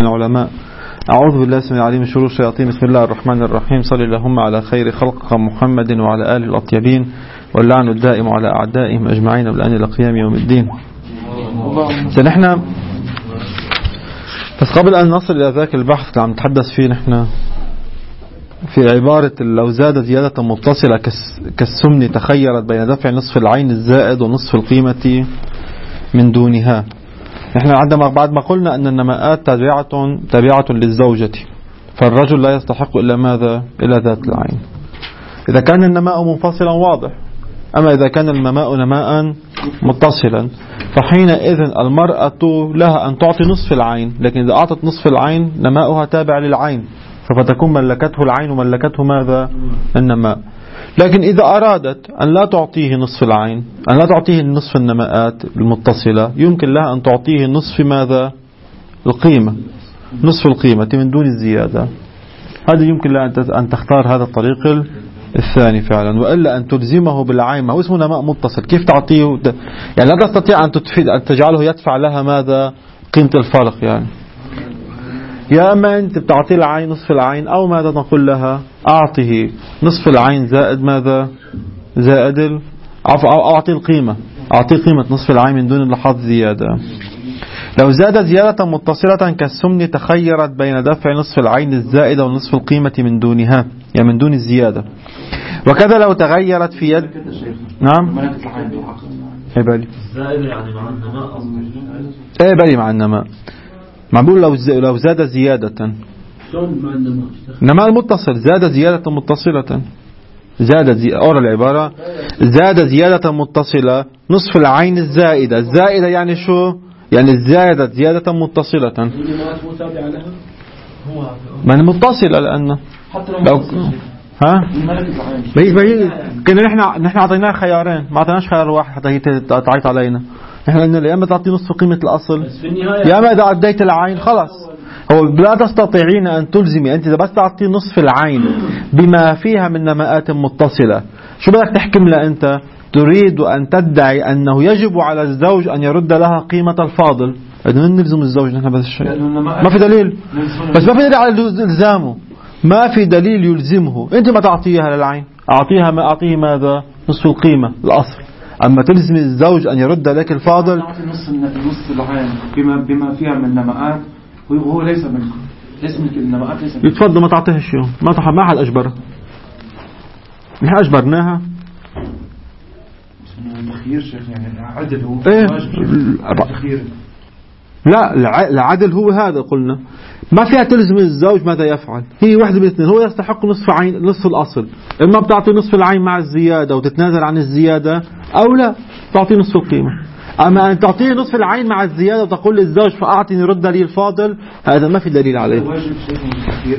العلماء. أعوذ بالله السميع العليم من شرور الشياطين. بسم الله الرحمن الرحيم. صلى اللهم على خير خلق محمد وعلى آله الأطيبين، واللعن الدائم على أعدائهم أجمعين والآن إلى قيام يوم الدين. نحن بس قبل أن نصل إلى ذاك البحث اللي عم نتحدث فيه، نحن في عبارة لو زاد زيادة متصلة كالسمن تخيرت بين دفع نصف العين الزائد ونصف القيمة من دونها. نحن عندما بعد ما قلنا أن النماءات تابعة للزوجة، فالرجل لا يستحق إلا ماذا؟ إلى ذات العين. إذا كان النماء منفصلا واضح، أما إذا كان النماء نماء متصلا فحينئذ المرأة لها أن تعطي نصف العين، لكن إذا أعطت نصف العين نماؤها تابع للعين، فتكون ملكته العين وملكته ماذا؟ النماء. لكن إذا أرادت أن لا تعطيه نصف العين، أن لا تعطيه نصف النماءات المتصلة، يمكن لها أن تعطيه نصف ماذا؟ القيمة، نصف القيمة من دون الزيادة. هذا يمكن لها أن تختار هذا الطريق الثاني فعلا، وإلا أن تلزمه بالعين. ما هو اسمه نماء متصل، كيف تعطيه؟ يعني لا تستطيع أن تجعله يدفع لها ماذا؟ قيمة الفارق. يعني يا أما أنت بتعطي العين نصف العين، أو ماذا نقول لها؟ أعطيه نصف العين زائد ماذا؟ زائد أو أعطيه القيمة، أعطيه قيمة نصف العين من دون لحظ زيادة. لو زاد زيادة متصلة كالسمن تخيرت بين دفع نصف العين الزائدة ونصف القيمة من دونها، يعني من دون الزيادة. وكذا لو تغيرت في يد. نعم. ايه بالي الزائد يعني مع النماء. ايه بالي مع النماء. ما بقول لو زاد زيادة. النماء المتصل زاد زيادة متصلة، أورا العبارة زاد زيادة متصلة نصف العين الزائدة. الزائدة يعني شو؟ يعني الزائدة زيادة متصلة، ما هي متصلة لأنه لو ها كنا نحن أعطيناه خيارين، ما أعطيناش خيار واحد حتى هي تعيط علينا. نحن قلنا يا اما تعطي نصف قيمة الأصل، يا اما إذا أديت العين خلاص. هو لا تستطيعين أن تلزمي أنت إذا بس تعطي نصف العين بما فيها من نماءات متصلة. شو بدك تحكم لها أنت؟ تريد أن تدعي أنه يجب على الزوج أن يرد لها قيمة الفاضل. بدنا نلزم الزوج نحن بهذا الشيء، ما في دليل. بس ما في دليل على إلزامه، ما في دليل يلزمه. أنت ما تعطيها للعين، أعطيه ماذا؟ نصف القيمة الأصل. أما تلزم الزوج أن يرد لك الفاضل، نص العين بما فيها من نماءات، وهو ليس ملك النماءات، ليس ملك. يتفضل ما تعطيها شيء، ما حد أجبرها. نحن أجبرناها. تخيير شيخ، يعني عدل هو. إيه؟ تخيير. لا، العدل هو هذا قلنا. ما فيها تلزم الزوج ماذا يفعل، هي واحدة من الاثنين. هو يستحق نصف الأصل، إما بتعطي نصف العين مع الزيادة وتتنازل عن الزيادة، أو لا تعطي نصف القيمة. أما أن تعطيه نصف العين مع الزيادة وتقول للزوج فأعطني رد لي الفاضل، هذا ما في دليل عليه. واجب شيء من التخيير،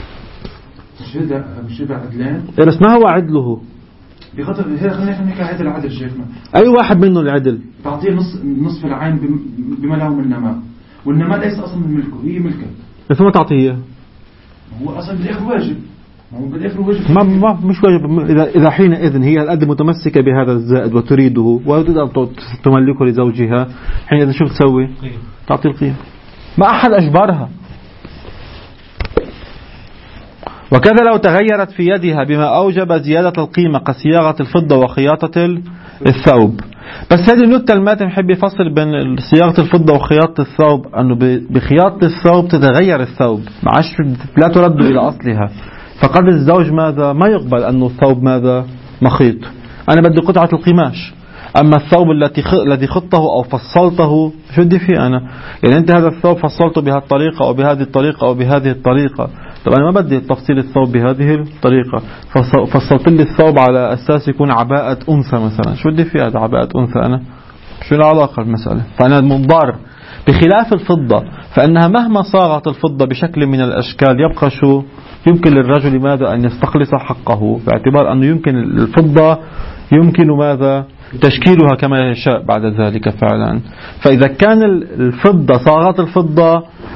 مش هذا عدلان. بس ما هو عدله بخاطر خلينا نحكي عدل العدل شيخنا. أي واحد منه العدل؟ تعطيه نصف العين بما له من نماء، والنماء ليس أصلا من ملكه، هي ملكه. بس ما تعطيه، هو أصلا بالآخر واجب. هو بالآخر واجب. ما مش واجب. إذا حينئذ هي الأد متمسكة بهذا الزائد وتريده وتريد أن تملكه لزوجها، حينئذ شو تسوي؟ تعطي القيمة. ما أحد أجبرها. وكذا لو تغيرت في يدها بما أوجب زيادة القيمة كصياغة الفضة وخياطة الثوب. بس هذه النقطة الماتن حب يفصل بين صياغة الفضة وخياطة الثوب، أنه بخياطة الثوب تتغير الثوب، معاش لا ترد إلى أصلها. فقد الزوج ماذا؟ ما يقبل أنه الثوب ماذا؟ مخيط. أنا بدي قطعة القماش، أما الثوب الذي خطه أو فصلته شو بدي فيه أنا؟ يعني أنت هذا الثوب فصلته بهذه الطريقة أو بهذه الطريقة أو بهذه الطريقة، طب أنا ما بدي تفصيل الثوب بهذه الطريقة، فصلت لي الثوب على أساس يكون عباءة أنثى مثلا، شو بدي فيه هذا عباءة أنثى أنا؟ شو العلاقة المسألة؟ فأنا منضر. بخلاف الفضة فإنها مهما صاغت الفضة بشكل من الأشكال يبقى شو؟ يمكن للرجل ماذا؟ أن يستخلص حقه، باعتبار أنه يمكن الفضة يمكن ماذا؟ تشكيلها كما يشاء بعد ذلك فعلا. فإذا كان الفضة صاغت الفضة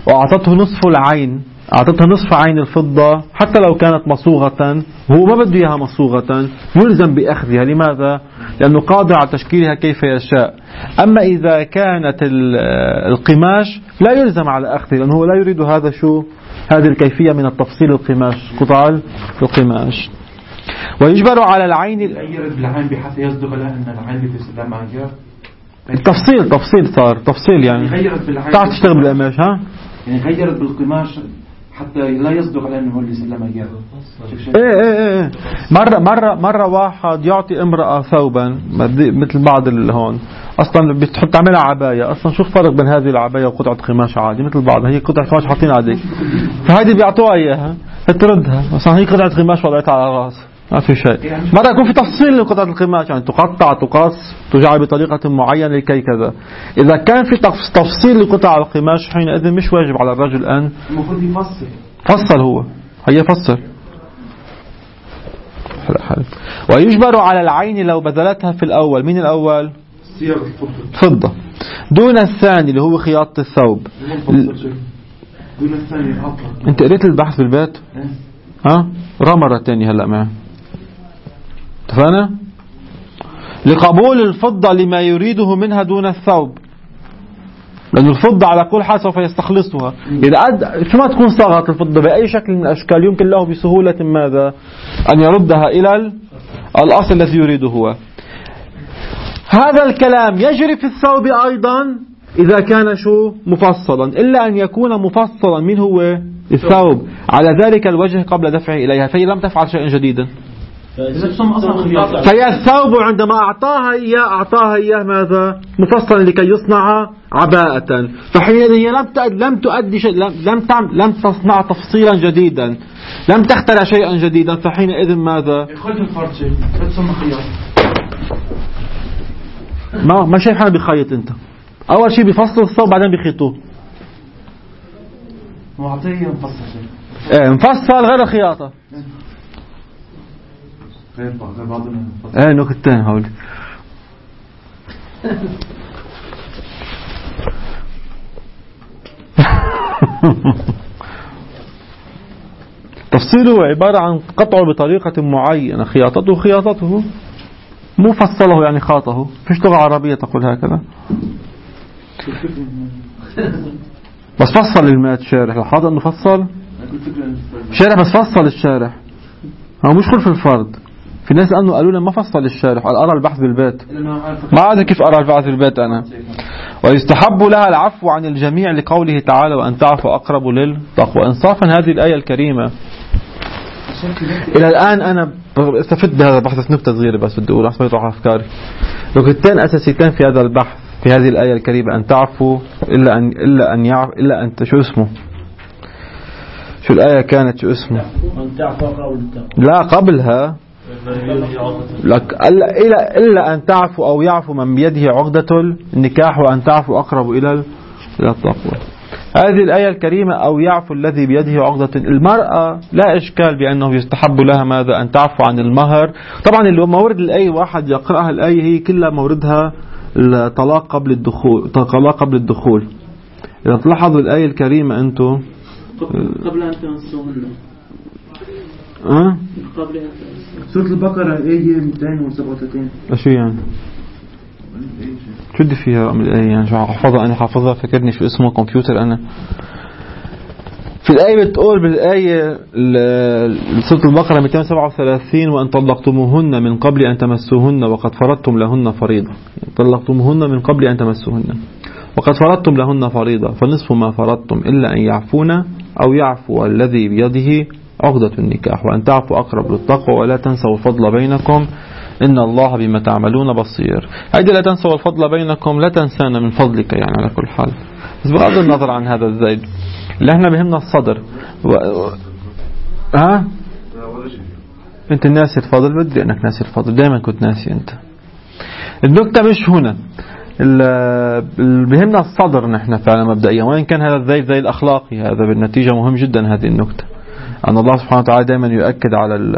وأعطته نصف العين، أعطتها نصف عين الفضة حتى لو كانت مصوغة، هو ما بده إياها مصوغة، يلزم بأخذها. لماذا؟ لأنه قادر على تشكيلها كيف يشاء. أما إذا كانت القماش لا يلزم على أخذه، لأنه هو لا يريد هذا هذه الكيفية من التفصيل القماش، قطع القماش. ويجبر على العين يغير بالعين بحيث يصدق لها أن العين بتسلم معها. تفصيل صار تفصيل يعني تعرف تشتغل بالقماش ها؟ يعني غيرت بالقماش حتى لا يصدق على أنه هو اللي سلمها إياه. إيه. مرة واحد يعطي امرأة ثوبا مثل بعض اللي هون أصلا بتحط تعملها عباية. أصلا شو الفرق بين هذه العباية وقطعة قماش عادي مثل بعض؟ هي قطعة قماش حاطين عليك، فهذه بيعطوها إياها تردها، أصلا هي قطعة قماش وضعتها على الرأس، ما في شيء. مرة يكون في تفصيل لقطعة القماش، يعني تقطع تقص تجعل بطريقة معينة لكي كذا. إذا كان في تفصيل لقطع القماش حينئذ مش واجب على الرجل أن المفروض يفصل. فصل هو هي فصل. ويجبر على العين لو بذلتها في الأول. مين الأول؟ فضة. دون الثاني اللي هو خياطة الثوب. دون الثاني أطلق. أنت قريت البحث بالبيت؟ ها؟ مرة تانية هلأ معي. اتفقنا؟ لقبول الفضة لما يريده منها دون الثوب، لأن الفضة على كل حال سوف يستخلصها. إذا شو ما تكون صاغت الفضة بأي شكل من الأشكال يمكن له بسهولة ماذا؟ أن يردها إلى الأصل الذي يريده هو. هذا الكلام يجري في الثوب أيضا إذا كان مفصلا، إلا أن يكون مفصلا من هو الثوب على ذلك الوجه قبل دفعه إليها، فهي لم تفعل شيئا جديدا. فهي الثوب عندما أعطاها إياه ماذا؟ مفصلا لكي يصنع عباءة، فحينئذ هي لم تؤدي شيء، لم تصنع تفصيلا جديدا، لم تخترع شيئا جديدا، فحينئذ ماذا؟ ما شايف حاله بيخيط. انت اول شيء بيفصل الثوب بعدين بيخيطوه. معطيه مفصل شيء. مفصل غير الخياطة. غير بعضنا. نكتين هول. تفصيله عبارة عن قطعه بطريقة معينة، خياطته مو فصله يعني خاطه. فيش لغة عربية تقول هكذا. بس فصل المات شارح الحاضر انه فصل شارح، بس فصل الشارح. هو مش خلف الفرد. في ناس قالوا لنا ما فصل الشارح، قال أرى البحث بالبيت. ما عاد كيف أرى البحث بالبيت أنا. ويستحب لها العفو عن الجميع لقوله تعالى وأن تعفوا أقرب للتقوى. إنصافا هذه الآية الكريمة إلى الآن أنا استفدت بهذا البحث. نكتة صغيرة بس بدي أقول عشان يطلع أفكاري. نكتتين أساسيتين في هذا البحث في هذه الآية الكريمة: أن تعفوا إلا أن شو اسمه؟ شو الآية كانت شو اسمه؟ لا قبلها إلا أن تعفوا أو يعفو من بيده عقدة النكاح وأن تعفوا أقرب إلى التقوى. هذه الآية الكريمة أو يعفو الذي بيده عقدة المرأة لا إشكال بأنه يستحب لها ماذا؟ أن تعفو عن المهر. طبعا اللي مورد الآية واحد يقرأها الآية هي كلها موردها الطلاق قبل الدخول. إذا تلاحظوا الآية الكريمة أنتم قبل أن تمسوهن سورة البقرة آية 237. شو يعني؟ شو بدي فيها رقم الآية يعني؟ شو حافظها أنا؟ حافظها فكرني شو اسمه كمبيوتر أنا. في الآية بتقول بالآية سورة البقرة 237 وأن طلقتموهن من قبل أن تمسوهن وقد فرضتم لهن فريضة. طلقتموهن من قبل أن تمسوهن وقد فرضتم لهن فريضة فنصف ما فرضتم إلا أن يعفون أو يعفو الذي بيده عقدة النكاح وأن تعفوا أقرب للتقوى ولا تنسوا الفضل بينكم إن الله بما تعملون بصير. هيدا لا تنسوا الفضل بينكم، لا تنسانا من فضلك يعني على كل حال. بس بغض النظر عن هذا الزيد اللي احنا بهمنا الصدر انت ناسي الفضل. بدي انك ناسي الفضل، دائما كنت ناسي انت. النكتة مش هنا، بهمنا الصدر نحن فعلا مبدئيا، وإن كان هذا الزيد زي الأخلاقي هذا بالنتيجة مهم جدا. هذه النكتة أن الله سبحانه وتعالى دائما يؤكد على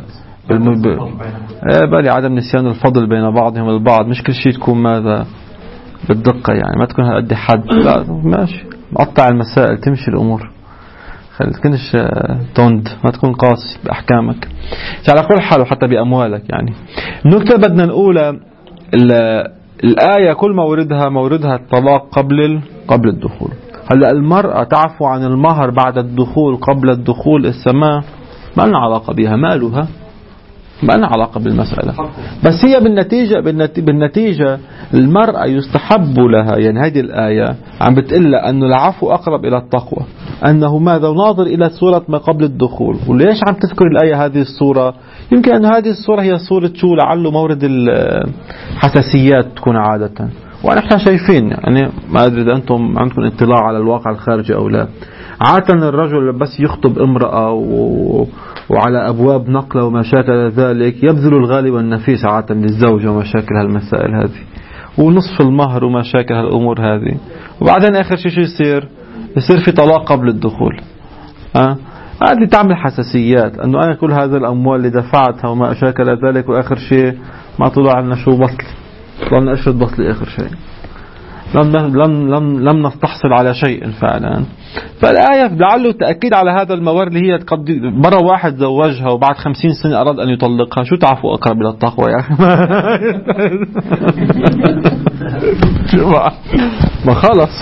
بالي عدم نسيان الفضل بين بعضهم البعض. مش كل شيء تكون ماذا بالدقة يعني، ما تكون هالقد حد، لا ماشي قطع المسائل تمشي الأمور، خلي تكونش توند، ما تكون قاسي بأحكامك. على كل حال وحتى بأموالك يعني. النكتة بدنا نقولها، الآية كل موردها الطلاق قبل الدخول. هلا المرأة تعفو عن المهر بعد الدخول قبل الدخول السماء ما لنا علاقة بها، مالها ما لنا علاقة بالمسألة. بس هي بالنتيجة المرأة يستحب لها، يعني هذه الآية عم بتقول أنه العفو أقرب إلى التقوى، أنه ماذا ناظر إلى صورة ما قبل الدخول. وليش عم تذكر الآية هذه الصورة؟ يمكن أن هذه الصورة هي صورة شو لعله مورد الحساسيات تكون عادة. ونحن شايفين يعني، ما أدري إذا أنتم عندكم اطلاع على الواقع الخارجي أو لا، عادة الرجل بس يخطب امرأة وعلى أبواب نقلة وما شاكل ذلك يبذل الغالي والنفيس عادة للزوجة ومشاكل هالمسائل هذه، ونصف المهر ومشاكل هالأمور هذه، وبعدين آخر شيء يصير في طلاق قبل الدخول. هذه تعمل حساسيات، أنه أنا كل هذا الأموال اللي دفعتها وما شاكل ذلك، وآخر شيء ما طلع لنا شو بطل، ضلنا أشرد بطل آخر شيء، لم نستحصل على شيء فعلا. فالآية لعله تأكيد على هذا المورد اللي هي قد مرة واحد زوجها وبعد 50 سنة أراد أن يطلقها، شو تعفو أقرب إلى التقوى يا أخي؟ ما خلص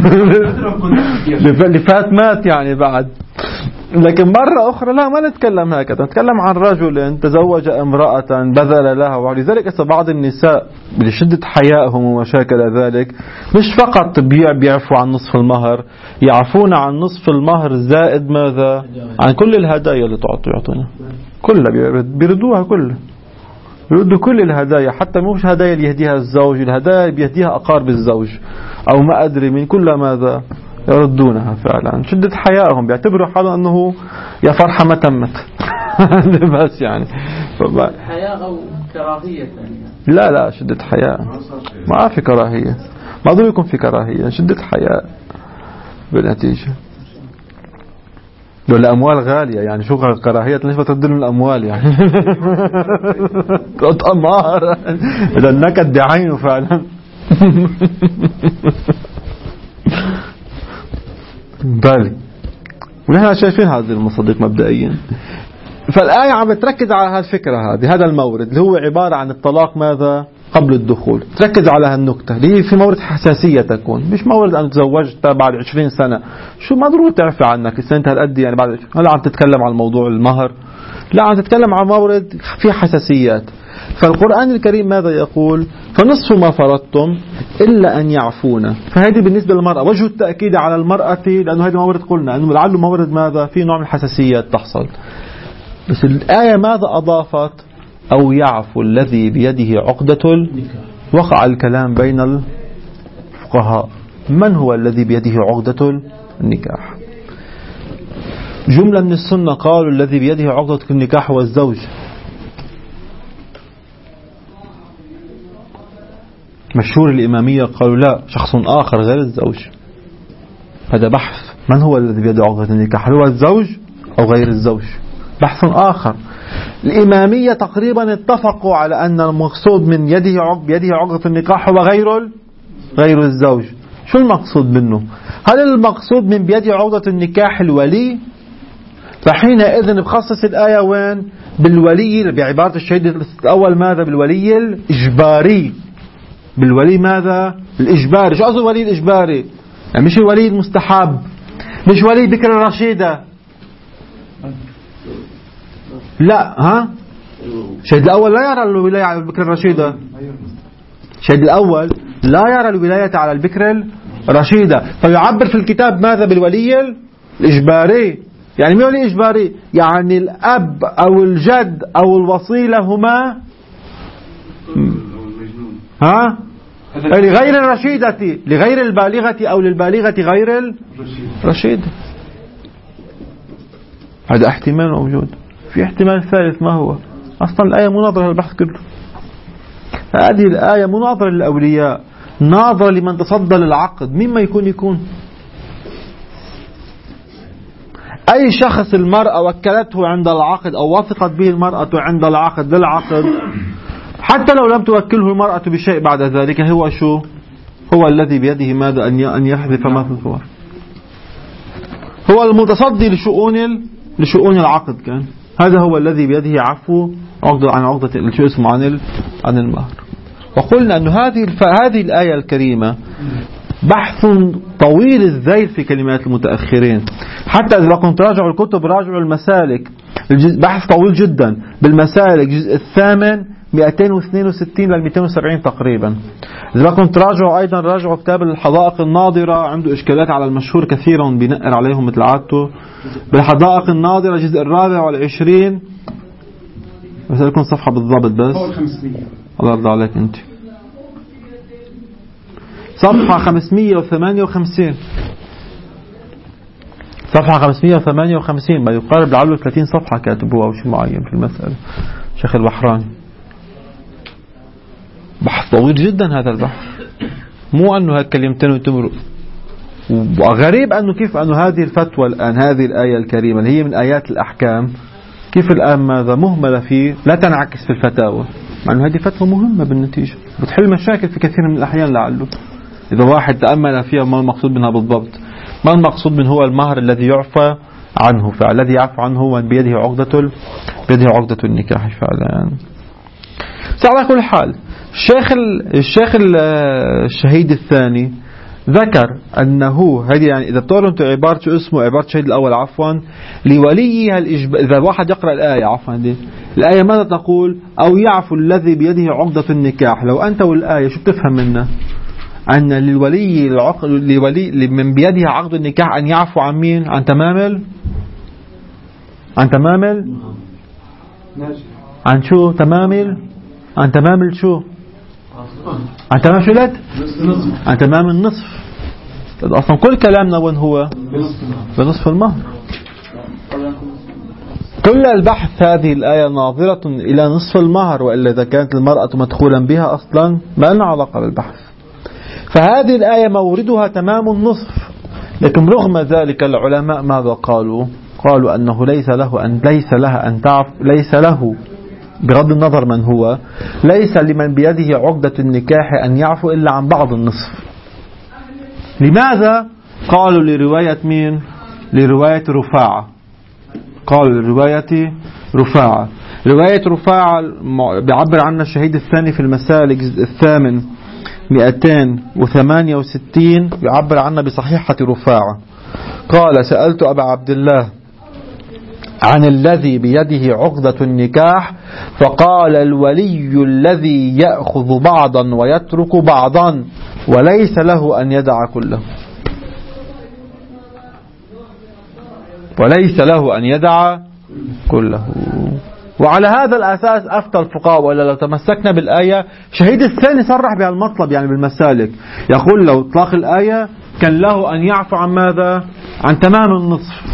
اللي فات مات يعني بعد. لكن مرة أخرى لا، ما نتكلم هكذا، نتكلم عن رجل تزوج امرأة بذل لها. ولذلك بعض النساء بشدة حيائهم ومشاكل ذلك مش فقط بيعفوا عن نصف المهر، يعفون عن نصف المهر زائد ماذا؟ عن كل الهدايا اللي يعطونا كلها، بيردوها كلها، يردوا كل الهدايا، حتى مش هدايا اللي يهديها الزوج، الهدايا اللي بيهديها أقارب الزوج أو ما أدري من كل ماذا يردونها. فعلا شدة حيائهم، بيعتبروا حالهم أنه يا فرحة ما تمت. بس يعني حياء أو كراهية ثانية. لا شدة حياء، ما في كراهية، ما ضروري يكون في كراهية، شدة حياء بالنتيجة. لو الأموال غالية يعني شو كراهية؟ ليش بتردلهم الأموال يعني؟ طمار إذا النكد بعينه فعلا. بالي ونحن شايفين هذه المصادق مبدئيا. فالآية عم بتركز على هالفكرة هذا المورد اللي هو عبارة عن الطلاق ماذا؟ قبل الدخول. تركز على هالنقطة اللي هي في مورد حساسية تكون، مش مورد أن تزوجت بعد 20 سنة، شو ما ضروري تعرفي عنك السنة هالقد يعني بعد. هلا عم تتكلم عن موضوع المهر، لا عم تتكلم عن مورد في حساسيات. فالقرآن الكريم ماذا يقول؟ فنصف ما فرضتم إلا أن يعفونا. فهذه بالنسبة للمرأة وجه التأكيد على المرأة، لأنه هذا مورد قلنا أنه لعله مورد ماذا؟ في نوع من الحساسيات تحصل. بس الآية ماذا أضافت؟ أو يعفو الذي بيده عقدة. وقع الكلام بين الفقهاء، من هو الذي بيده عقدة النكاح؟ جملة من السنة قالوا الذي بيده عقدة النكاح هو الزوج. مشهور الإمامية قالوا لا، شخص آخر غير الزوج. هذا بحث، من هو الذي بيده عقدة النكاح؟ هل هو الزوج أو غير الزوج؟ بحث آخر. الإمامية تقريبا اتفقوا على أن المقصود من بيده عقدة النكاح هو غير الزوج. شو المقصود منه؟ هل المقصود من بيده عقدة النكاح الولي؟ فحينئذ بخصص الآية وين؟ بالولي، بعبارة الشهيد الأول ماذا؟ بالولي الإجباري. بالولي ماذا؟ الإجباري. شو قصد الولي الإجباري؟ يعني مش الولي المستحب، مش ولي بكر الرشيدة، لا. الشهيد الأول لا يرى الولاية على البكر الرشيدة. الشهيد الأول لا يرى الولاية على البكر الرشيدة، فيعبر في الكتاب ماذا؟ بالولي الإجباري. يعني مين ولي إجباري؟ يعني الأب أو الجد أو الوصيلة هما لغير الرشيدة، لغير البالغة أو للبالغة غير الرشيدة. هذا احتمال موجود. في احتمال ثالث، ما هو؟ أصلا الآية مناظرة للبحث كله. هذه الآية مناظرة للأولياء، ناظرة لمن تصدى للعقد، مما يكون أي شخص المرأة وكلته عند العقد أو وثقت به المرأة عند العقد للعقد، حتى لو لم توكله المرأة بشيء بعد ذلك، هو شو؟ هو الذي بيده ماذا؟ أن يحذف ما في الصور. هو المتصدي لشؤون العقد كان، هذا هو الذي بيده عفو عن عقدة شو اسمه عن المهر. وقلنا أن هذه الآية الكريمة بحث طويل الذيل في كلمات المتأخرين، حتى إذا كنت راجعوا الكتب راجعوا المسالك، بحث طويل جدا بالمسالك الجزء الثامن 262 لل 270 تقريبا. إذا كنت راجعوا أيضا راجعوا كتاب الحدائق الناظرة، عنده إشكالات على المشهور كثيرا بينقر عليهم مثل عادته. بالحدائق الناظرة الجزء 24 بس لكم صفحة بالضبط بس الله يرضى عليك أنت، صفحة 558 صفحة 558 ما يقارب لعله 30 صفحة كاتبوها أو شيء معين في المسألة شيخ البحراني. بحث طويل جدا هذا البحث، مو أنه هالكلمتين وتمرق. وغريب أنه كيف أنه هذه الفتوى الآن هذه الآية الكريمة اللي هي من آيات الأحكام كيف الآن ماذا مهملة فيه لا تنعكس في الفتاوى، مع أنه هذه فتوى مهمة بالنتيجة بتحل مشاكل في كثير من الأحيان لعله إذا واحد تأمل فيها. ما المقصود منها بالضبط؟ ما المقصود من هو المهر الذي يعفى عنه، فالذي يعفى عنه هو بيده عقدة النكاح فعلا. على كل حال الشيخ الشهيد الثاني ذكر أنه هذه يعني إذا بتقولوا أنتم عبارة شو اسمه عبارة الشهيد الأول عفوا لولي إذا واحد يقرأ الآية عفوا دي الآية ماذا تقول؟ أو يعفو الذي بيده عقدة النكاح. لو أنت والآية شو بتفهم منها؟ أن لولي من بيده عقد النكاح أن يعفو عن مين؟ عن تمام عن شو تمام عن تمام شو عن تمام شو لد عن تمام النصف. أصلا كل كلامنا وين هو بنصف المهر. كل البحث هذه الآية ناظرة إلى نصف المهر، وإلا إذا كانت المرأة مدخولا بها أصلا ما لنا علاقة بالبحث. فهذه الآية موردها تمام النصف، لكن رغم ذلك العلماء ماذا قالوا أنه ليس له بغض النظر من هو ليس لمن بيده عقدة النكاح أن يعفو إلا عن بعض النصف. لماذا؟ قالوا لرواية مين؟ لرواية رفاعة. قالوا لرواية رفاعة. رواية رفاعة بيعبر عنها الشهيد الثاني في المسالك الثامن 268 يعبر عنها بصحيحة رفاعة. قال سألت أبا عبد الله عن الذي بيده عقدة النكاح فقال الولي الذي يأخذ بعضا ويترك بعضا وليس له أن يدع كله. وعلى هذا الأساس أفتى الفقهاء. ولا لو تمسكنا بالآية شهيد الثاني صرح بها المطلب يعني بالمسالك يقول لو اطلاق الآية كان له أن يعفو عن ماذا؟ عن تمام النصف.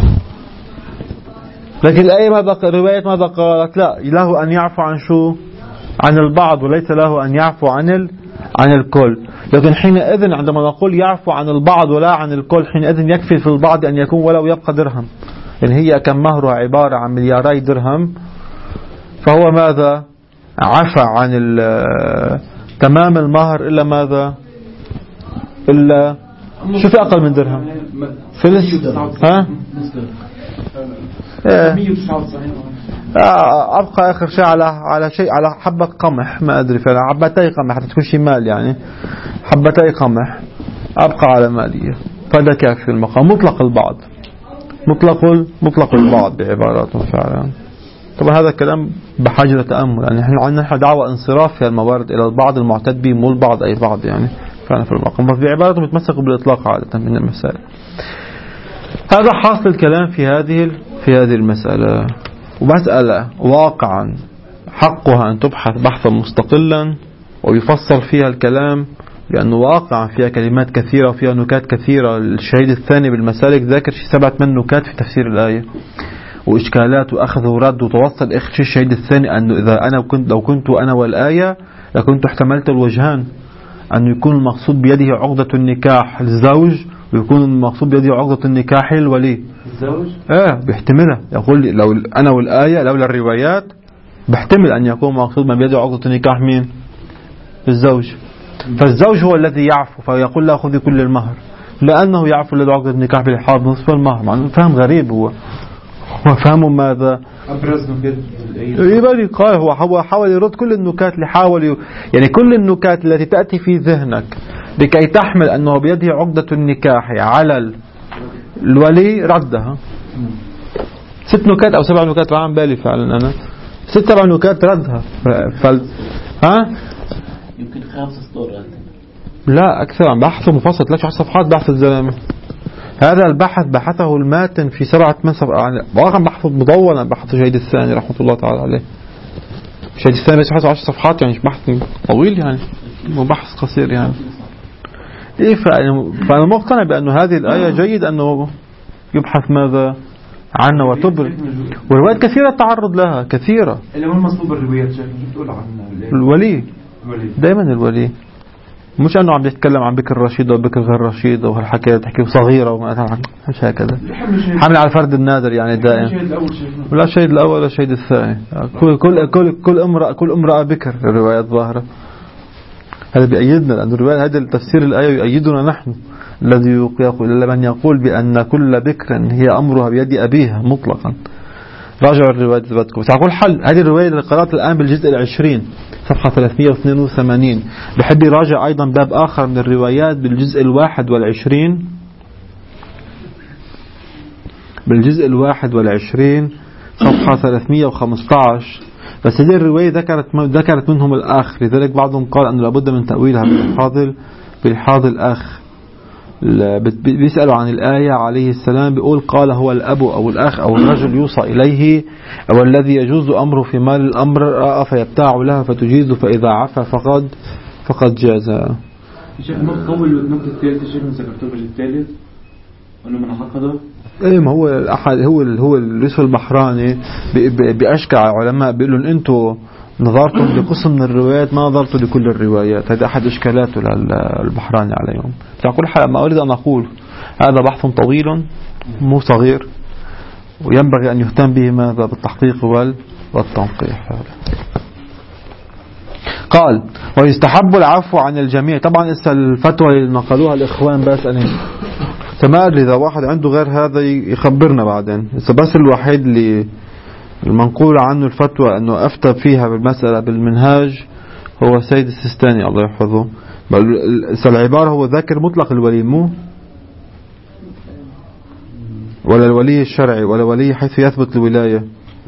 لكن الآية رواية ماذا قالت؟ لا له أن يعفو عن شو؟ عن البعض وليس له أن يعفو عن الكل. لكن حينئذ عندما نقول يعفو عن البعض ولا عن الكل حينئذ يكفي في البعض أن يكون ولو يبقى درهم. يعني هي كم مهرها عبارة عن 2 مليار درهم فهو ماذا؟ عفى عن تمام المهر إلا ماذا؟ إلا شو في أقل من درهم؟ ثلث؟ ها؟ أبقى آخر شيء على شيء على حبة قمح ما أدري فعلا حبتي قمح حتى تكون شيء مال يعني حبتي قمح أبقى على مالية فهذا كافي في المقام. مطلق البعض مطلق البعض بعبارات فعلا. طبعا هذا الكلام بحاجة لتأمل يعني نحن دعوة انصراف في الموارد إلى البعض المعتد به مو البعض أي بعض يعني فعلا في المقام بعبارات متمسك بالإطلاق عادة من المسائل. هذا حاصل الكلام في هذه المسألة. ومسألة واقعا حقها أن تبحث بحثا مستقلا ويفصل فيها الكلام لأنه واقعا فيها كلمات كثيرة وفيها نكات كثيرة. الشهيد الثاني بالمسالك ذاكر 7 نكات في تفسير الآية وإشكالات وأخذ ورد وتوصل الشهيد الثاني أنه إذا لو كنت أنا والآية لكنت احتملت الوجهان أن يكون المقصود بيده عقدة النكاح للزوج ويكون المقصود بيده عقدة النكاح للولي. الزوج؟ بيحتملها يقول لو أنا والآية لولا الروايات بيحتمل أن يكون مقصود من بيده عقدة النكاح مين؟ الزوج. فالزوج هو الذي يعفو فيقول لا خذي كل المهر لأنه يعفو الذي عقد النكاح بالإلحاق بنصف المهر. مع فهم غريب هو فهمه ماذا؟ أبرز نكات يبالي قال هو حاول يرد كل النكات اللي حاول يعني كل النكات التي تأتي في ذهنك لكي تحمل أنه بيده عقدة النكاح على الولي ردها. 6 نكات أو 7 نكات عم بالي فعلا أنا 6-7 نكات ردها. ها يمكن 5 سطور. لا أكثر، عن بحثه مفصل 3 صفحات بحث الزلمة. هذا البحث بحثه الماتن في 7-8 صفحات. واقعا بحثه مطول. بحث شهيد الثاني رحمة الله تعالى عليه. شهيد الثاني بس 10 صفحات يعني، مش بحث طويل يعني، مو بحث قصير يعني. إيه فأنا مقتنع بأنه هذه الآية جيد أنه يبحث ماذا عنه وتبر، وروايات كثيرة التعرض لها كثيرة. اللي هو المصلوب الروايات شايف بتقول عن الولي دائما الولي، مش أنه عم يتكلم عن بكر رشيدة وبكر غير رشيدة وهالحكاية تحكي صغيرة مش هكذا، حمل على الفرد النادر يعني دائما. ولا الشهيد الأول ولا الشهيد الثاني، كل امرأة بكر الروايات ظاهرة. هذا بيأيدنا، لأن الرواية هذا التفسير الآية يؤيدنا نحن الذي يقول من يقول بأن كل بكر هي أمرها بيد أبيها مطلقا. راجعوا الرواية تبتكم. بس على كل حال هذه الرواية اللي قرأت الآن بالجزء 20 صفحة 382. بحب يراجع أيضا باب آخر من الروايات بالجزء 21 صفحة 315. بس هذه الرواية ذكرت منهم الآخر، لذلك بعضهم قال أنه لابد من تأويلها بالحاض الآخ. بيسألوا عن الآية عليه السلام، بيقول قال هو الأب أو الأخ أو الرجل يوصى إليه أو الذي يجوز أمره في مال الأمر رأى فيبتاع لها فتجيز فإذا عفى فقد جاز. شيخ النقطة الثالثة شيخ من سكرتوبة الثالث أنه من عقده. إيه ما هو الأحد هو اليوسف البحراني بأشكع علماء بيقولوا إن أنتوا نظرتم لقسم من الروايات ما نظرتوا لكل الروايات. هذا أحد إشكالاته للبحراني عليهم. فأقول ما أريد أن أقول هذا بحث طويل مو صغير، وينبغي أن يهتم به ماذا بالتحقيق والتنقيح. قال ويستحب العفو عن الجميع. طبعا إسا الفتوى اللي نقلوها الإخوان بس أنا ما أدري إذا واحد عنده غير هذا يخبرنا بعدين. إسا بس الوحيد اللي المنقول عنه الفتوى أنه أفتى فيها بالمسألة بالمنهاج هو سيد السيستاني الله يحفظه. العبارة هو ذاكر مطلق الولي مو ولا الولي الشرعي ولا ولي حيث يثبت الولاية.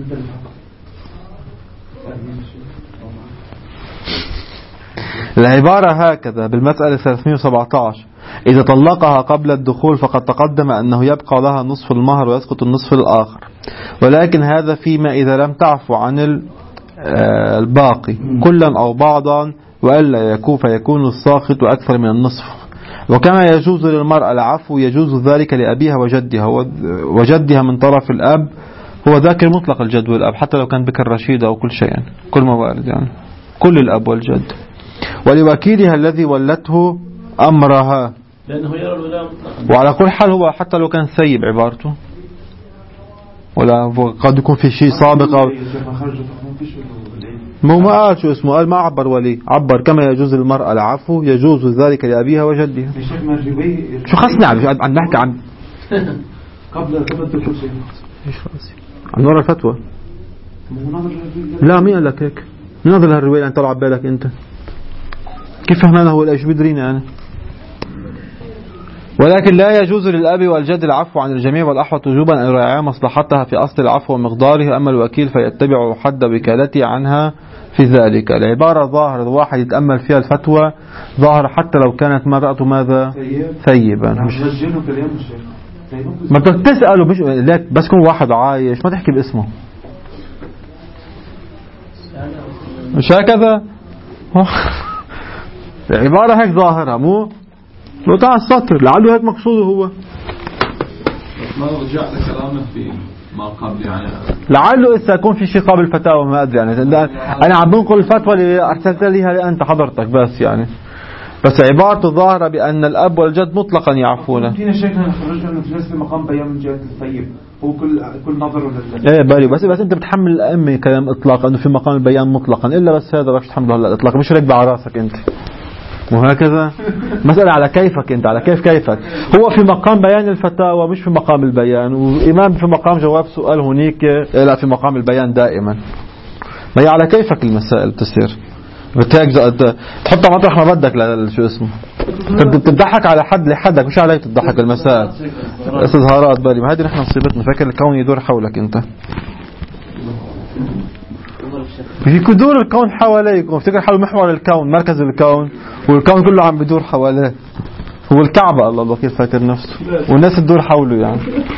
العبارة هكذا بالمسألة 317 إذا طلقها قبل الدخول فقد تقدم أنه يبقى لها نصف المهر ويسقط النصف الآخر، ولكن هذا فيما إذا لم تعفو عن الباقي كلا أو بعضا وإلا يكون فيكون الساقط أكثر من النصف. وكما يجوز للمرأة العفو يجوز ذلك لأبيها وجدها من طرف الأب، هو ذاكر مطلق الجد والأب حتى لو كان بكر رشيد أو كل شيء يعني كل موارد يعني كل الأب والجد، ولوكيلها الذي ولته أمرها لأنه يرى الولاء مطلقا. وعلى كل حال هو حتى لو كان سيب عبارته ولا قد يكون في شيء سابق أو ما قال شو اسمه، قال ما عبر ولي، عبر كما يجوز للمرأة العفو يجوز ذلك لأبيها وجدها. شو خصنا عم نحكي عن قبل الدخول شيء ايش راسي عن ورا الفتوى. لا مين قال لك هيك؟ من هذا الرواية أنت طلع بالك أنت كيف فهمنا هو الأيش بدرينا أنا. ولكن لا يجوز للأب والجد العفو عن الجميع والأحوط وجوبا أن يراعي مصلحتها في أصل العفو ومقداره، أما الوكيل فيتبع حد وكالته عنها في ذلك. العبارة ظاهر الواحد يتأمل فيها الفتوى ظاهر حتى لو كانت مرأته ماذا ثيبا ما تسأله مش لك بس كون واحد عايش ما تحكي باسمه مش هكذا. العبارة هيك ظاهرة مو بتاع السطر لعله هيك مقصوده هو. ما رجع لكلامه في ما قبل يعني لعله إذا يكون في شيء قابل فتاوى ما أدري يعني أنا عم بنقل الفتوى اللي أرسلت ليها أنت حضرتك بس يعني بس عبارته ظاهرة بأن الأب والجد مطلقا يعفونه. فينا شيخنا نخرجنا إنه في نفس المقام بيان من جهة الطيب هو كل نظر ولا إيه بالي بس أنت بتحمل الأئمة كلام إطلاق أنه في مقام البيان مطلقا إلا بس هذا باش تحمله هلا إطلاق مش ركب على راسك أنت وهكذا مسألة على كيفك أنت، على كيفك. هو في مقام بيان الفتاوى مش في مقام البيان، وإمام في مقام جواب سؤال هنيك لا في مقام البيان دائما. ما هي على كيفك المسائل بتصير، تحطها مطرح ما بدك شو اسمه، بتضحك على حد لحدك مش عليك تضحك المسائل استظهارات بالي. ما هذه نحن مصيبتنا، فاكر الكون يدور حولك أنت، في يدور الكون حواليك وفتكر حاله محور الكون مركز الكون، والكون كله عم بدور حواليه، هو الكعبة الله الوكيل فاكر نفسه والناس تدور حوله يعني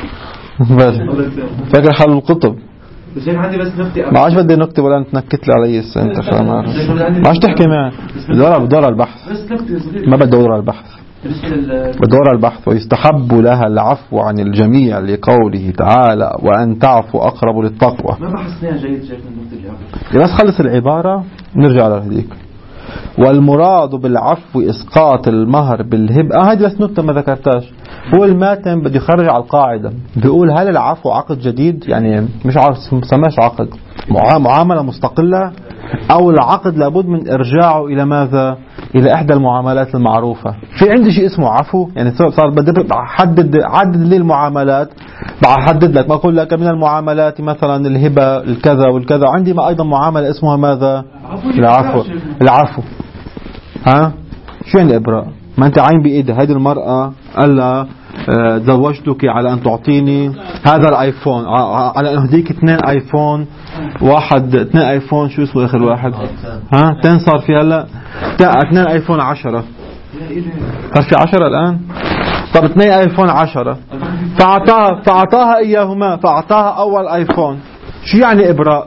فاكر حاله القطب. بس هيك عندي بس نكتة، ما عادش بدي نكتة ولا تنكت لي علي انت خلاص ما عادش تحكي معي. بدور البحث، ما بدور البحث، بدور البحث. ويستحب لها العفو عن الجميع لقوله تعالى وأن تعفو أقرب للتقوى. ما بحسناها جيد شايف النكتة اللي بس خلص العبارة نرجع لهذيك. والمراد بالعفو إسقاط المهر بالهبة. هذه بس نكتة ما ذكرتهاش. هو الماتن بده يخرج على القاعدة، بيقول هل العفو عقد جديد يعني مش سماش عقد معاملة مستقلة، أو العقد لابد من إرجاعه إلى ماذا؟ إلى إحدى المعاملات المعروفة. في عندي شيء اسمه عفو يعني صار بدي عدد لي المعاملات، بحدد لك بقول لك من المعاملات مثلا الهبة الكذا والكذا، عندي ما أيضا معاملة اسمها ماذا؟ العفو. ها شو يعني الإبراء؟ ما أنت عين بإيدها هذه المرأة قال لها زوجتك على أن تعطيني هذا الآيفون، على أن أهديك 2 آيفون، 2 آيفون شو اسمه آخر واحد؟ ها 10 صار في هلا 2 آيفون 10 صار في 10 الآن، طب 2 آيفون 10 فأعطاها إياهما، فأعطاها أول آيفون. شو يعني إبراء؟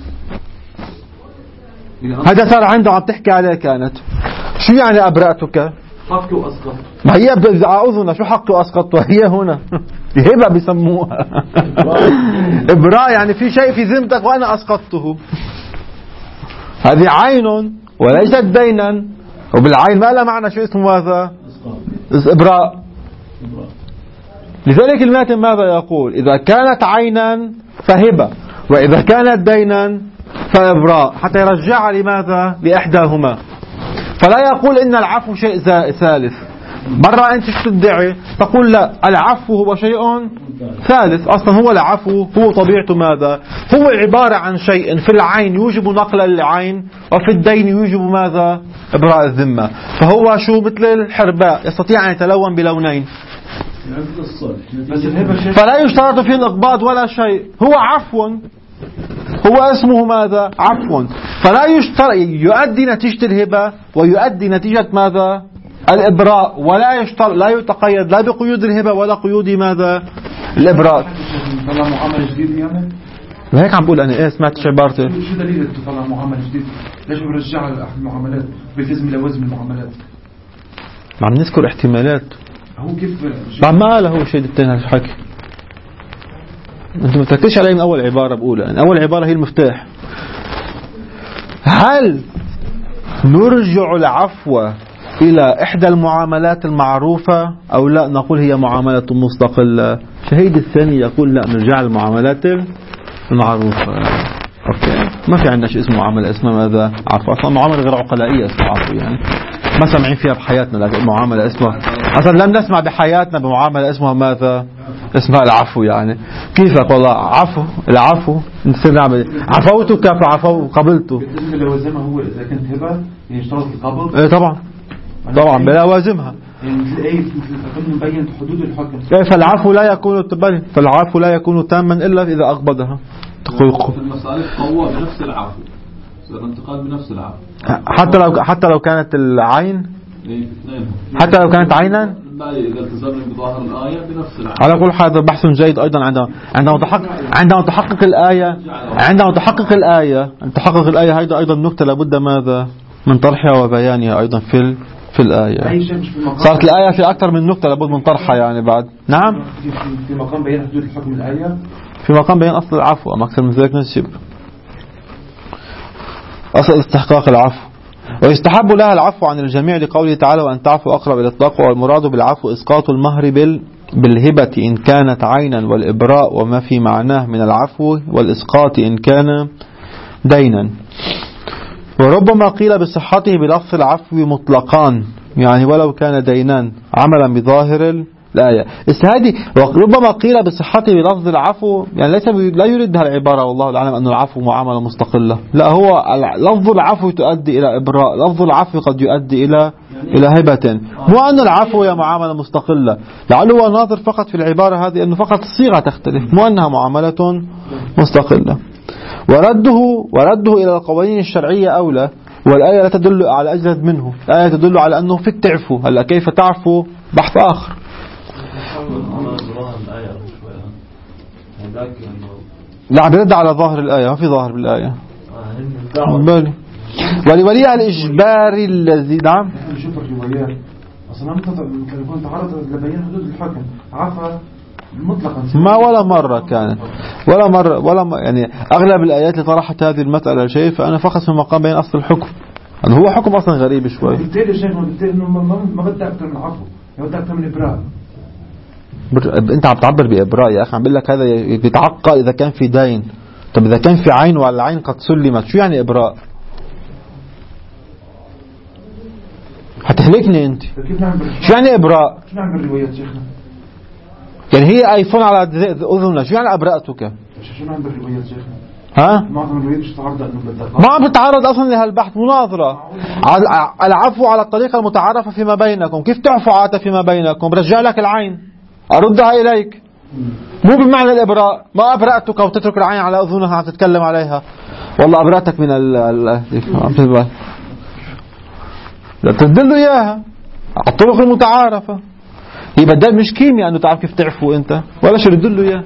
هذا صار عنده عم تحكي عليه كانت. شو يعني أبرأتك؟ حقت وأسقط. ما هي أعوذنا شو حقت وأسقط وهي هنا هبة بيسموها إبراء يعني في شيء في ذمتك وأنا أسقطته. هذه عين وليست دينا، وبالعين ما لها معنى شو اسمه ماذا؟ إبراء. لذلك الماتن ماذا يقول؟ إذا كانت عينا فهبة، وإذا كانت دينا فإبراء، حتى يرجع لماذا؟ لإحداهما. فلا يقول إن العفو شيء ثالث. مرة أنت تدعي تقول لا العفو هو شيء ثالث. أصلا هو العفو هو طبيعته ماذا؟ هو عبارة عن شيء في العين يوجب نقل العين، وفي الدين يوجب ماذا؟ إبراء الذمة. فهو شو مثل الحرباء يستطيع أن يتلون بلونين، فلا يشترط فيه الإقباض ولا شيء، هو عفو، هو اسمه ماذا؟ عفو. فلا يشترط، يؤدي نتيجة الهبة ويؤدي نتيجة ماذا؟ الإبراء، ولا يشترط، لا يتقيد لا بقيود الهبة ولا قيود ماذا؟ الإبراء. طلع معاملة جديدة يعني؟ وهيك عم بقول أنا إيه سمعت شو عبارتي؟ شو دليل تطلع معاملة جديدة؟ ليش برجع لأحد المعاملات بيلتزم لوزن المعاملات؟ عم نذكر احتمالات. هو كيف ما قال هو شيء التاني هالحكي. أنت ما تركزش علي من أول عبارة بقولها، يعني أول عبارة هي المفتاح. هل نرجع العفو إلى إحدى المعاملات المعروفة أو لا نقول هي معاملة مستقلة؟ شهيد الثاني يقول لا نرجع المعاملات المعروفة. أوكي، ما في عندنا شيء اسمه معاملة اسمها ماذا؟ عفو. أصلا معاملة غير عقلائية اسمها عفو، يعني ما سمعين فيها بحياتنا. لكن معاملة اسمها أصلا لم نسمع بحياتنا بمعاملة اسمها ماذا؟ اسمها العفو. يعني كيفك والله عفو، العفو نصير نعمل عفوتك فعفو قبلته. لوازمها هو إذا كنت هبة يشترط القبض. إيه طبعا بلوازمها. يعني مثل أي مثل نبين حدود الحكم. فالعفو لا يكون تاما إلا إذا أقبضها. في المصالح قوة بنفس العفو، الانتقال بنفس العفو حتى لو كانت العين، حتى لو كانت عينا، إذا التزمنا بظاهر الآية بنفس العفو. على كل حال هذا بحث جيد أيضا عندما تحقق الآية هيدا أيضا نكتة لابد ماذا من طرحها وبيانها أيضا في الآية. صارت الآية في أكثر من نكتة لابد من طرحها يعني بعد. نعم في مقام بيان حدود الحكم الآية، في مقام بيان أصل العفو، أما أكثر من ذلك نسيب أصل استحقاق العفو. ويستحب لها العفو عن الجميع لقوله تعالى وأن تعفو أقرب إلى التقوى. والمراد بالعفو إسقاط المهر بالهبة إن كانت عينا، والإبراء وما في معناه من العفو والإسقاط إن كان دينا. وربما قيل بصحته بلفظ العفو مطلقان يعني ولو كان دينا عملا بظاهر الآية. هذه ربما قيل بصحته بلفظ العفو، يعني لا يريدها العبارة والله أعلم أن العفو معاملة مستقلة، لا، هو لفظ العفو تؤدي إلى إبراء، لفظ العفو قد يؤدي إلى هبة، مو أن العفو هي معاملة مستقلة. لعله هو ناظر فقط في العبارة هذه أنه فقط الصيغة تختلف، مو أنها معاملة مستقلة. ورده إلى القوانين الشرعية أولى، والآية لا تدل على أجلد منه، الآية تدل على أنه في التعفو. هلا كيف تعفو بحث آخر. لا، برد على ظاهر الآية، ما في ظاهر بالآية. ولولي الإجباري الذي نعم شوف الوليات أصلا يكون تعرض لبيان حدود الحكم عفا مطلقا ما ولا مرة كانت يعني أغلب الآيات اللي طرحت هذه المسألة شيء، فأنا فقط في مقام بين أصل الحكم، يعني هو حكم أصلا غريب شوي. بالتالي الشيخ إنه ما بدي أكثر من العفو، بدي أكثر من إبراء. أنت عم تعبر بإبراء يا أخي، عم بقول لك هذا يتعقل إذا كان في دين. طب إذا كان في عين وعلى العين قد سلمت، شو يعني إبراء؟ هتهلكني أنت. شو يعني إبراء؟ شو نعمل بالروايات شيخنا؟ يعني هي ايفون على اذننا، شو يعني ابرأتك؟ شو نعمل بالروايات شيخنا؟ ها؟ معظم الروايات مش تتعرض انه ما عم تتعرض اصلا لهالبحث، مناظرة. العفو على الطريقة المتعارفة فيما بينكم، كيف تعفو عادة فيما بينكم؟ برجع لك العين أردها إليك، مو بمعنى الإبراء. ما أبرأتك وتترك العين على أذنها عم تتكلم عليها، والله أبرأتك من لا تدل إياها على الطرق المتعارفة. هي بدل مش كيمياء أنه تعرف كيف تعفو أنت، ولا شو ردله إياه.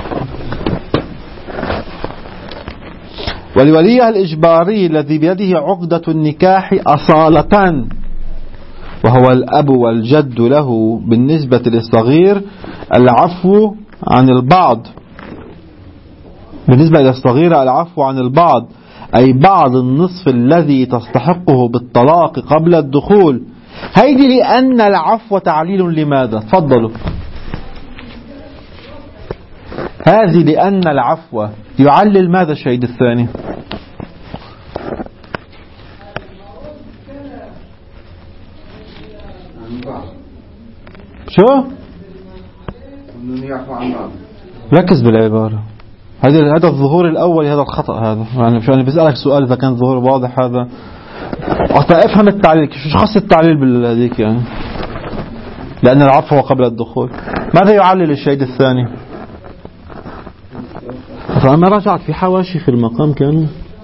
ولوليها الإجباري الذي بيده عقدة النكاح أصالة، وهو الأب والجد له بالنسبة للصغير العفو عن البعض. بالنسبة للصغير العفو عن البعض، أي بعض النصف الذي تستحقه بالطلاق قبل الدخول. هيدي لأن العفو تعليل لماذا؟ تفضلوا. هذه لأن العفو يعلل ماذا الشهيد الثاني؟ شو؟ ركز بالعبارة. هذا الظهور الأول، هذا الخطأ. هذا يعني مش أنا بسألك سؤال إذا كان ظهور واضح. هذا أصلا افهم التعليل، شو خاص التعليل بالذيك يعني؟ لأن العفو قبل الدخول. ماذا يعلل الشهيد الثاني؟ فأنا رجعت في حواشي في المقام كانوا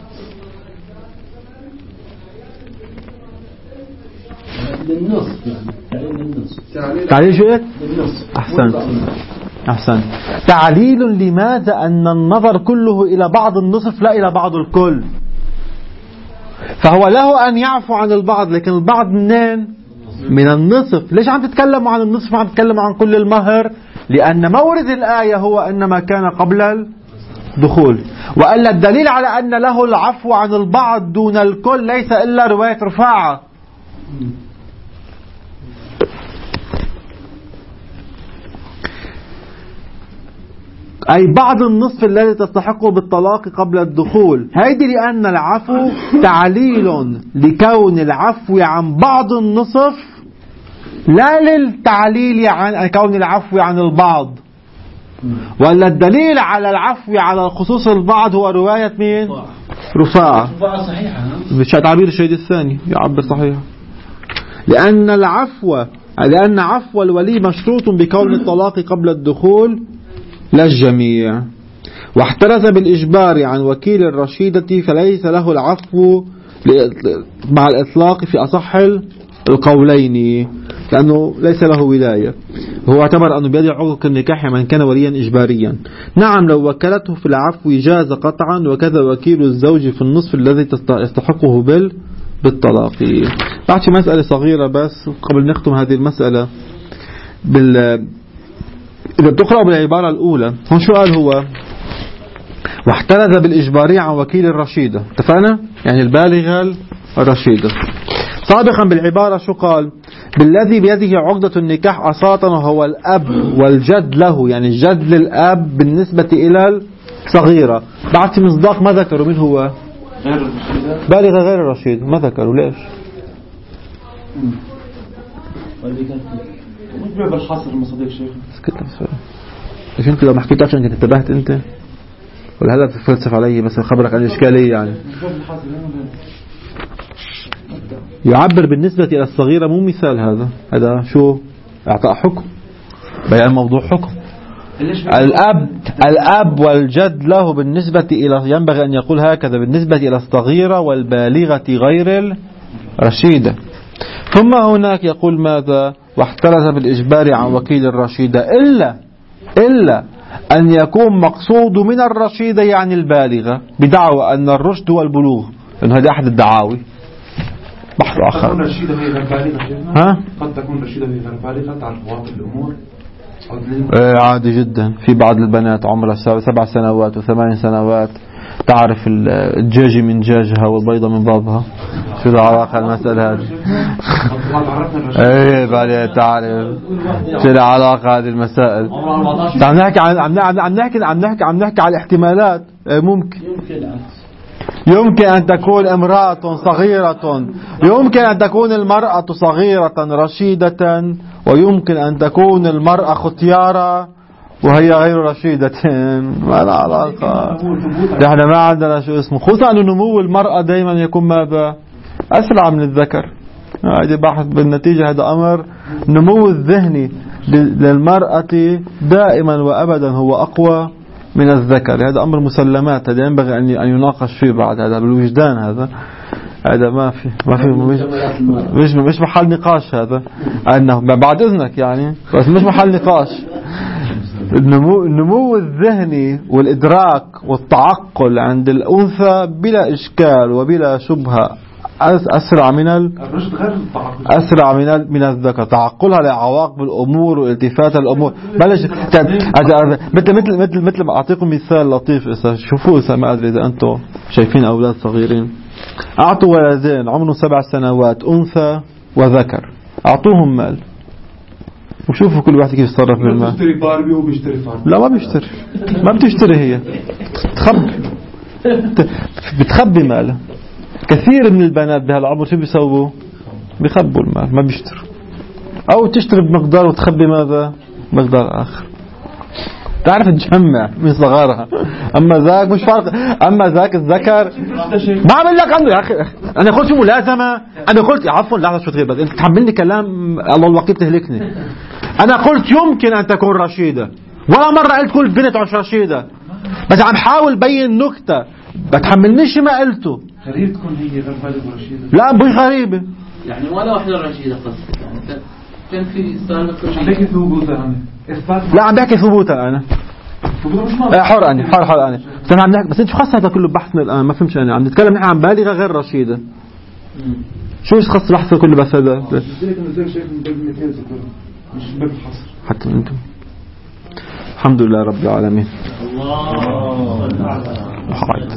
بالنص، تعليل شو إيه؟ أحسنت. تعليل لماذا؟ أن النظر كله إلى بعض النصف لا إلى بعض الكل. فهو له أن يعفو عن البعض، لكن البعض منين؟ من النصف. ليش عم تتكلموا عن النصف وعم تتكلموا عن كل المهر؟ لأن مورد الآية هو أنما كان قبل الدخول، وألا الدليل على أن له العفو عن البعض دون الكل ليس إلا رواية رفاعة. أي بعض النصف الذي تستحقه بالطلاق قبل الدخول. هيدي لأن العفو تعليل لكون العفو عن بعض النصف، لا للتعليل عن كون العفو عن البعض. ولا الدليل على العفو على خصوص البعض هو رواية مين؟ رفاعة. صحيحة مش تعبير الشهيد الثاني يعبر صحيح. لأن عفو الولي مشروط بكون الطلاق قبل الدخول لا الجميع. واحترز بالإجبار عن وكيل الرشيدة فليس له العفو مع الإطلاق في أصح القولين، لأنه ليس له ولاية. هو اعتبر أنه بيد عقد النكاح من كان وليا إجباريا. نعم لو وكلته في العفو جاز قطعا، وكذا وكيل الزوج في النصف الذي يستحقه بالطلاق. بعد في مسألة صغيرة بس قبل نختم هذه المسألة. إذا تقرأ بالعبارة الأولى هون شو قال هو؟ واحترز بالإجبارية عن وكيل الرشيدة. اتفقنا؟ يعني البالغة الرشيدة. سابقا بالعبارة شو قال؟ بالذي بيده عقدة النكاح أصالة، وهو الأب والجد له، يعني الجد للأب بالنسبة إلى الصغيرة. بعد في مصداق ما ذكروا من هو؟ غير الرشيدة. بالغة غير الرشيد ما ذكروا. ليش؟ مش باب الحصر المصادق شيخ. اسكت لك. ليش انت لو ما حكيت عشان كنت انتبهت انت؟ ولا هذا بتتفلسف علي بس خبرك عن الاشكاليه يعني. مش باب الحصر يعبر بالنسبة إلى الصغيرة مو مثال هذا شو إعطاء حكم بيان موضوع حكم. الأب والجد له بالنسبة إلى ينبغي أن يقول هكذا بالنسبة إلى الصغيرة والبالغة غير الرشيدة. ثم هناك يقول ماذا؟ واحترز بالإجبار عن وكيل الرشيدة إلا أن يكون مقصود من الرشيدة يعني البالغة بدعوى أن الرشد هو البلوغ، لأن هذا أحد الدعاوي. بحث آخر. قد تكون رشيدة هي غير بالغة. قد تكون رشيدة هي غير بالغة تعرف واقع الأمور. عادي جدا. في بعض البنات عمرها 7 سنوات و8 سنوات تعرف الدجاجة من دجاجها والبيضة من بابها. شو العلاقة المسألة هذه؟ ايه بالي تعرف شو العلاقة هذه المسائل؟ عم نحكي على الاحتمالات. يمكن أن تكون امرأة صغيرة، يمكن أن تكون المرأة صغيرة رشيدة، ويمكن أن تكون المرأة ختيارة وهي غير رشيدة. ما لا علاقة. نحن ما عندنا شو اسمه، خصوصا أن نمو المرأة دائما يكون ماذا؟ أسرع من الذكر. هذا بحث بالنتيجة هذا أمر نمو الذهني للمرأة دائما وأبدا هو أقوى من الذكر. هذا أمر مسلمات، هذا ينبغي أن يناقش فيه بعد. هذا بالوجدان، هذا ما في مش محل نقاش. هذا أنه بعد إذنك يعني بس مش محل نقاش. النمو الذهني والإدراك والتعقل عند الأنثى بلا إشكال وبلا شبهة أسرع من الذكر. تعقلها لعواقب الأمور والالتفات الأمور. بلش مثل ما أعطيكم مثال لطيف. شوفوا ما أدري إذا أنتم شايفين أولاد صغيرين، أعطوا ولدين عمرهم 7 سنوات أنثى وذكر، أعطوهم مال وشوفوا كل واحد كيف يتصرف بالمال. بيشتري باربي وبيشتري فاربي. لا ما بتشتري هي بتخبي ماله. كثير من البنات بهالعمر شو بيسووا؟ بيخبوا المال، ما بيشتروا، أو تشتري بمقدار وتخبي ماذا؟ مقدار آخر. تعرف تجمع من صغارها. أما ذاك مش فرق. أما ذاك الذكر ما عمل لك عنده يا أخي. أنا قلت شو ملازمة. أنا قلت عفوا لحظة شو تغير بس أنت تحملني كلام الله الوقت تهلكني. أنا قلت يمكن أن تكون رشيدة، ولا مرة قلت كل بنت مش رشيدة، بس عم حاول بين نكتة. بتحملنيش ما قلته. غريب تكون هي غير بالغة ورشيدة. لا مش غريبة يعني ولا واحدة رشيدة قصدك يعني كان في استعمال لكن ثبوتها لا عم بحكي ثبوتها أنا حر أنا بس عم نحكي. بس أنت شو خاص هذا كله بحثنا الآن؟ ما فهمش أنا. عم نتكلم نحن عن بالغة غير رشيدة. شو إيش خاص بحث كله بس هذا؟ مش باب الحصر حتى أنتم. الحمد لله رب العالمين.